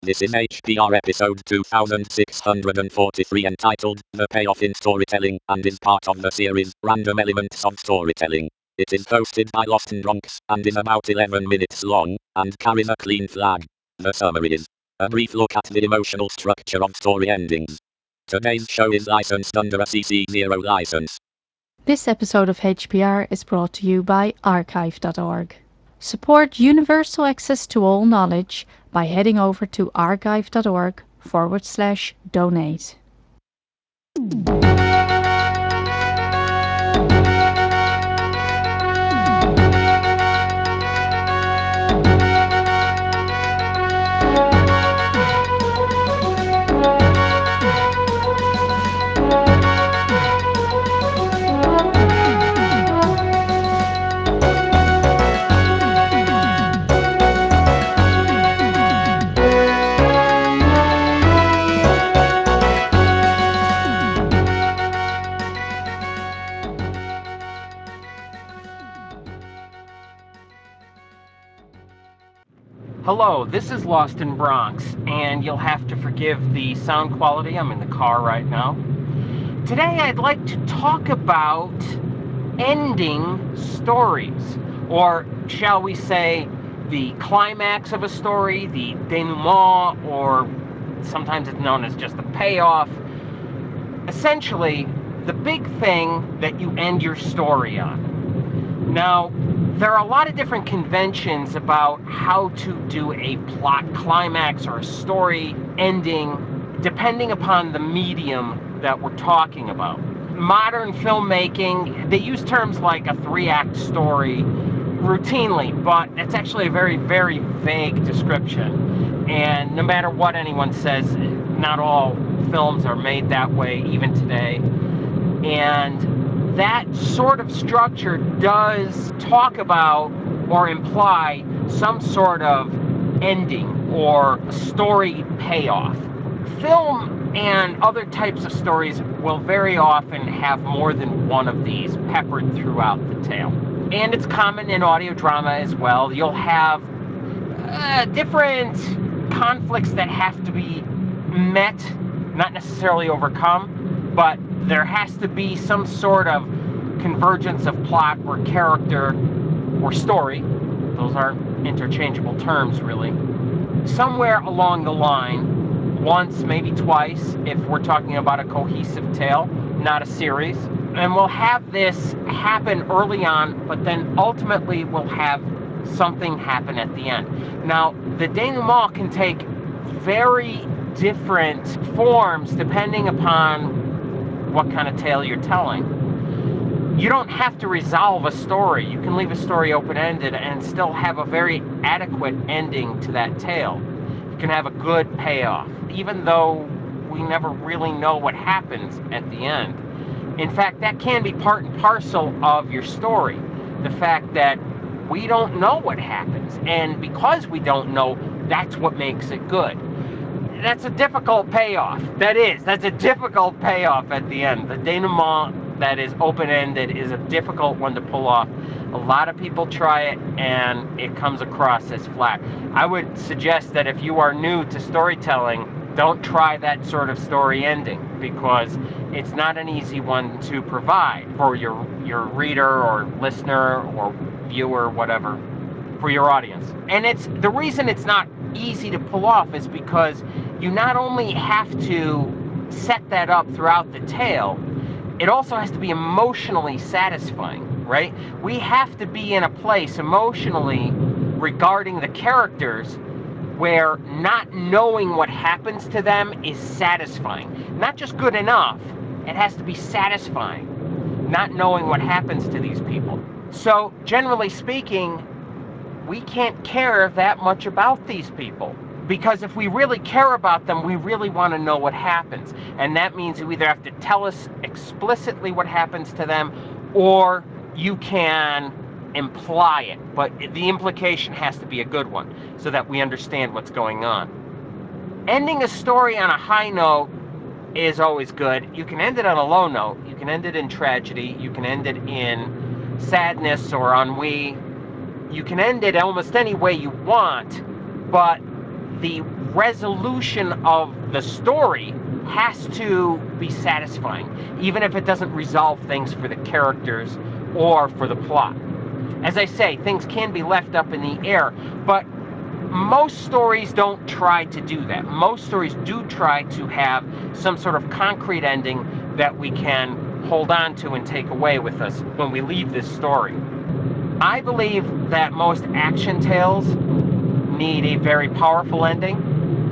This is HPR episode 2643 entitled The Payoff in Storytelling and is part of the series Random Elements of Storytelling. It is hosted by Lost in Bronx and is about 11 minutes long and carries a clean flag. The summary is a brief look at the emotional structure of story endings. Today's show is licensed under a CC0 license. This episode of HPR is brought to you by archive.org. Support universal access to all knowledge by heading over to archive.org/donate. Hello, this is Lost in Bronx, and you'll have to forgive the sound quality. I'm in the car right now. Today I'd like to talk about ending stories, or shall we say, the climax of a story, the denouement, or sometimes it's known as just the payoff. Essentially, the big thing that you end your story on. Now, there are a lot of different conventions about how to do a plot climax or a story ending, depending upon the medium that we're talking about. Modern filmmaking, they use terms like a 3-act story routinely, but it's actually a very, very vague description. And no matter what anyone says, not all films are made that way, even today. And that sort of structure does talk about or imply some sort of ending or story payoff. Film and other types of stories will very often have more than one of these peppered throughout the tale. And it's common in audio drama as well. You'll have different conflicts that have to be met, not necessarily overcome, but there has to be some sort of convergence of plot or character or story. Those are interchangeable terms, really. Somewhere along the line, once, maybe twice, if we're talking about a cohesive tale, not a series. And we'll have this happen early on, but then ultimately we'll have something happen at the end. Now, the denouement can take very different forms depending upon what kind of tale you're telling. You don't have to resolve a story. You can leave a story open-ended and still have a very adequate ending to that tale. You can have a good payoff, even though we never really know what happens at the end. In fact, that can be part and parcel of your story. The fact that we don't know what happens, and because we don't know, that's what makes it good. That's a difficult payoff. That's a difficult payoff at the end. The denouement that is open-ended is a difficult one to pull off. A lot of people try it, and it comes across as flat. I would suggest that if you are new to storytelling, don't try that sort of story ending, because it's not an easy one to provide for your reader or listener or viewer, whatever, for your audience. And it's the reason it's not easy to pull off is because you not only have to set that up throughout the tale, it also has to be emotionally satisfying, right? We have to be in a place emotionally regarding the characters where not knowing what happens to them is satisfying. Not just good enough, it has to be satisfying, not knowing what happens to these people. So, generally speaking, we can't care that much about these people. Because if we really care about them, we really want to know what happens. And that means you either have to tell us explicitly what happens to them, or you can imply it. But the implication has to be a good one, so that we understand what's going on. Ending a story on a high note is always good. You can end it on a low note. You can end it in tragedy. You can end it in sadness or ennui. You can end it almost any way you want, but the resolution of the story has to be satisfying, even if it doesn't resolve things for the characters or for the plot. As I say, things can be left up in the air, but most stories don't try to do that. Most stories do try to have some sort of concrete ending that we can hold on to and take away with us when we leave this story. I believe that most action tales need a very powerful ending.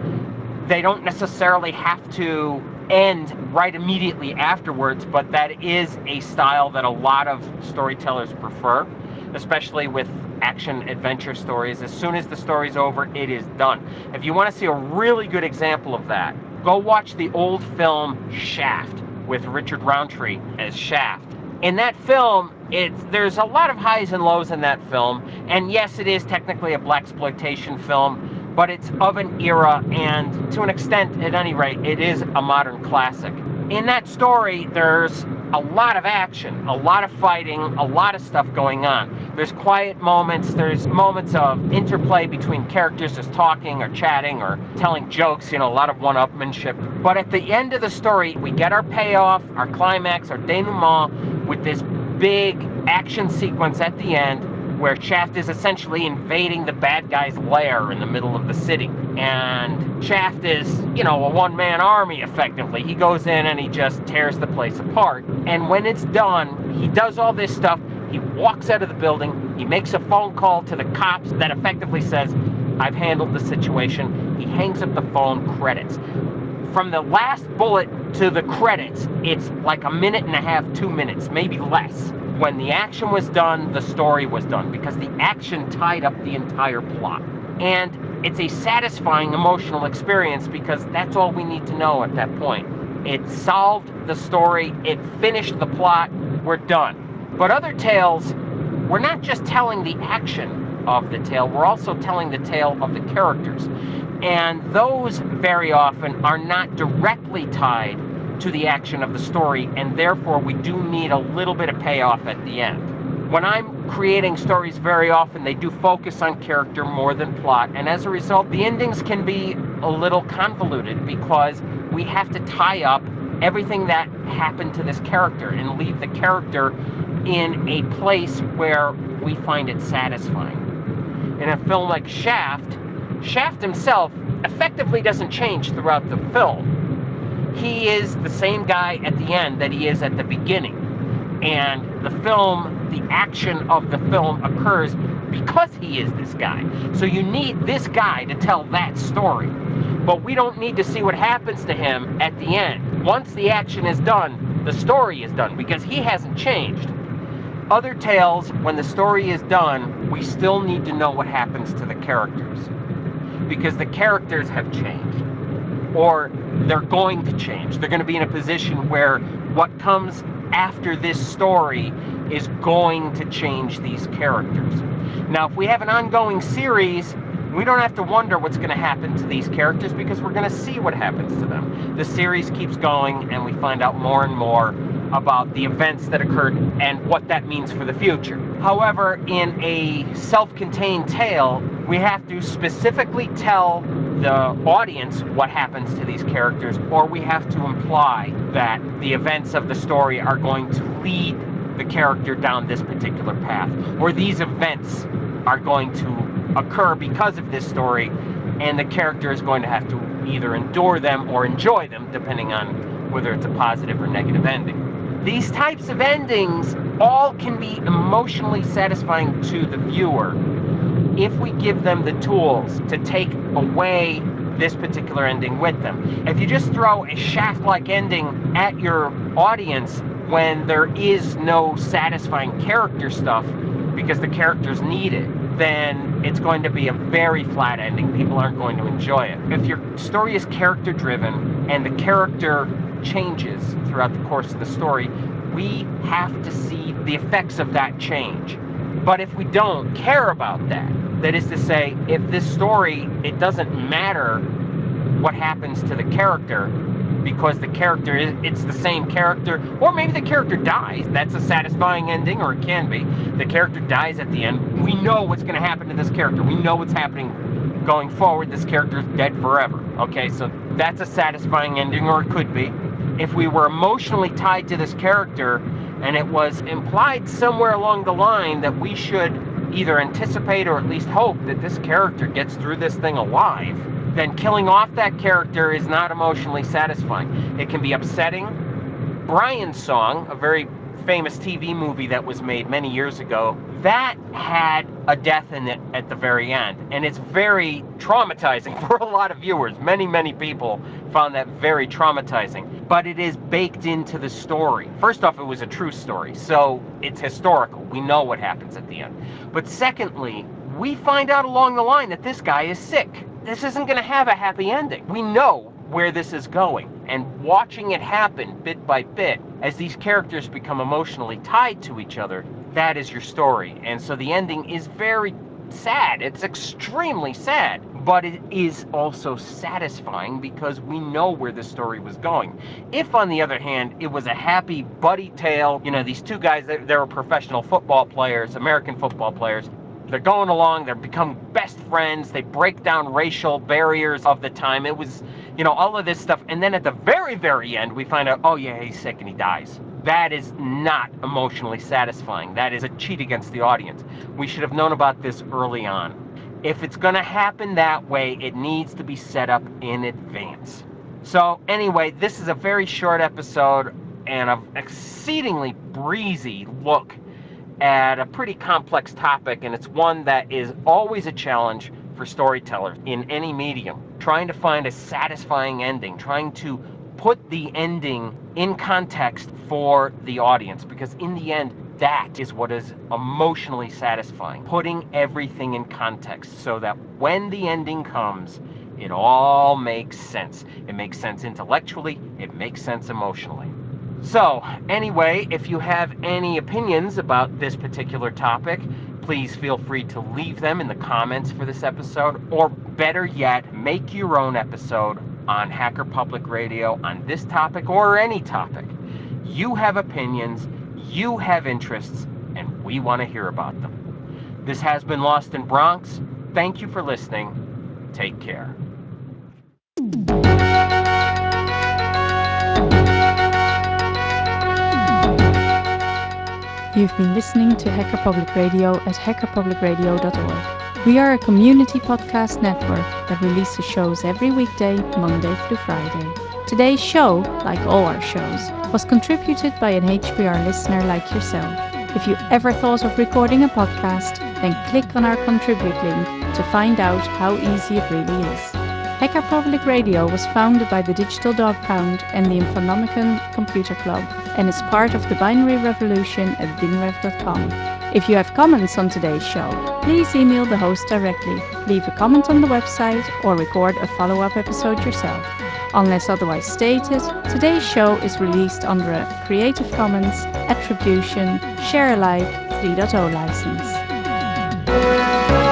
They don't necessarily have to end right immediately afterwards, but that is a style that a lot of storytellers prefer, especially with action adventure stories. As soon as the story's over, it is done. If you want to see a really good example of that, go watch the old film Shaft with Richard Roundtree as Shaft. In that film, there's a lot of highs and lows in that film, and yes, it is technically a blaxploitation film, but it's of an era, and to an extent, at any rate, it is a modern classic. In that story, there's a lot of action, a lot of fighting, a lot of stuff going on. There's quiet moments, there's moments of interplay between characters just talking or chatting or telling jokes, a lot of one-upmanship. But at the end of the story, we get our payoff, our climax, our denouement with this big action sequence at the end where Shaft is essentially invading the bad guy's lair in the middle of the city. And Shaft is, a one-man army, effectively. He goes in and he just tears the place apart. And when it's done, he does all this stuff. He walks out of the building. He makes a phone call to the cops that effectively says, I've handled the situation. He hangs up the phone, credits. From the last bullet to the credits, it's like a minute and a half, 2 minutes, maybe less. When the action was done, the story was done, because the action tied up the entire plot. And it's a satisfying emotional experience, because that's all we need to know at that point. It solved the story, it finished the plot, we're done. But other tales, we're not just telling the action of the tale, we're also telling the tale of the characters. And those very often are not directly tied to the action of the story, and therefore we do need a little bit of payoff at the end. When I'm creating stories, very often they do focus on character more than plot, and as a result the endings can be a little convoluted, because we have to tie up everything that happened to this character and leave the character in a place where we find it satisfying. In a film like Shaft, Shaft himself effectively doesn't change throughout the film. He is the same guy at the end that he is at the beginning. And the action of the film occurs because he is this guy. So you need this guy to tell that story. But we don't need to see what happens to him at the end. Once the action is done, the story is done, because he hasn't changed. Other tales, when the story is done, we still need to know what happens to the characters, because the characters have changed, or they're going to change. They're going to be in a position where what comes after this story is going to change these characters. Now, if we have an ongoing series, we don't have to wonder what's going to happen to these characters, because we're going to see what happens to them. The series keeps going, and we find out more and more about the events that occurred and what that means for the future. However, in a self-contained tale, we have to specifically tell the audience what happens to these characters, or we have to imply that the events of the story are going to lead the character down this particular path, or these events are going to occur because of this story, and the character is going to have to either endure them or enjoy them, depending on whether it's a positive or negative ending. These types of endings all can be emotionally satisfying to the viewer if we give them the tools to take away this particular ending with them. If you just throw a Shaft-like ending at your audience when there is no satisfying character stuff because the characters need it, then it's going to be a very flat ending. People aren't going to enjoy it. If your story is character driven and the character changes throughout the course of the story, we have to see the effects of that change. But if we don't care about that, that is to say, if this story, it doesn't matter what happens to the character, because the character it's the same character, or maybe the character dies. That's a satisfying ending, or it can be. The character dies at the end. We know what's going to happen to this character. We know what's happening going forward, this character is dead forever. Okay, so that's a satisfying ending, or it could be. If we were emotionally tied to this character and it was implied somewhere along the line that we should either anticipate or at least hope that this character gets through this thing alive, then killing off that character is not emotionally satisfying. It can be upsetting. Brian's Song, a very famous TV movie that was made many years ago, that had a death in it at the very end. And it's very traumatizing for a lot of viewers. Many people found that very traumatizing. But it is baked into the story. First off, it was a true story, so it's historical. We know what happens at the end. But secondly, we find out along the line that this guy is sick. This isn't going to have a happy ending. We know where this is going. And watching it happen bit by bit, as these characters become emotionally tied to each other, that is your story. And so the ending is very sad. It's extremely sad. But it is also satisfying because we know where the story was going. If, on the other hand, it was a happy buddy tale, these two guys, they were professional football players, American football players, they're going along, they're become best friends, they break down racial barriers of the time. It was, all of this stuff. And then at the very end, we find out, oh yeah, he's sick and he dies. That is not emotionally satisfying. That is a cheat against the audience. We should have known about this early on. If it's going to happen that way, it needs to be set up in advance. So anyway, this is a very short episode and an exceedingly breezy look at a pretty complex topic, and it's one that is always a challenge for storytellers in any medium. Trying to find a satisfying ending, trying to put the ending in context for the audience, because in the end, that is what is emotionally satisfying. Putting everything in context so that when the ending comes, it all makes sense. It makes sense intellectually, it makes sense emotionally. So, anyway, if you have any opinions about this particular topic, please feel free to leave them in the comments for this episode, or better yet, make your own episode on Hacker Public Radio on this topic or any topic. You have opinions, you have interests, and we want to hear about them. This has been Lost in Bronx. Thank you for listening. Take care. You've been listening to Hacker Public Radio at hackerpublicradio.org. We are a community podcast network that releases shows every weekday, Monday through Friday. Today's show, like all our shows, was contributed by an HPR listener like yourself. If you ever thought of recording a podcast, then click on our contribute link to find out how easy it really is. Hacker Public Radio was founded by the Digital Dog Pound and the Infonomicon Computer Club and is part of the Binary Revolution at binrev.com. If you have comments on today's show, please email the host directly, leave a comment on the website, or record a follow-up episode yourself. Unless otherwise stated, today's show is released under a Creative Commons Attribution Share Alike 3.0 license.